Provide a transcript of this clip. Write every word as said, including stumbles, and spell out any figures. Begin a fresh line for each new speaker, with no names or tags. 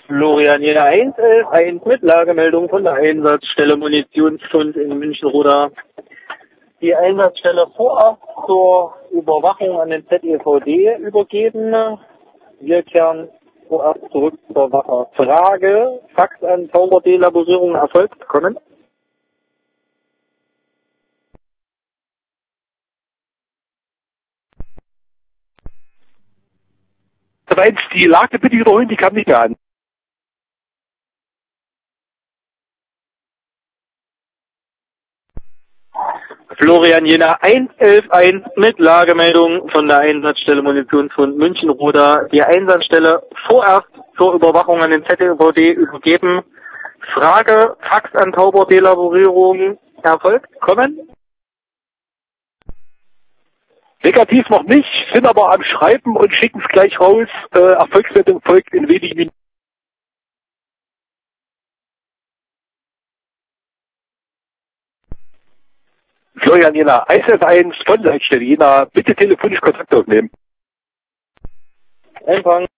Florian Jena eins elf eins mit Lagemeldung von der Einsatzstelle Munitionsfund in München-Roda. Die Einsatzstelle vorab zur Überwachung an den Z E V D übergeben. Wir kehren vorab zurück zur Wache. Frage, Fax an V V D-Laborierung erfolgt, kommen.
eins, die Lage bitte wiederholen, die kam nicht mehr an.
Florian Jena eins elf eins mit Lagemeldung von der Einsatzstelle Munitionsfund München-Roda. Die Einsatzstelle vorerst zur Überwachung an den Z E V D übergeben. Frage, Fax an V V D-Laborierung erfolgt, kommen.
Negativ noch nicht, sind aber am Schreiben und schicken es gleich raus. Äh, Erfolgsmeldung folgt in wenigen Minuten. Florian Jena eins elf eins von Leitstelle Jena, bitte telefonisch Kontakt aufnehmen.
Empfang.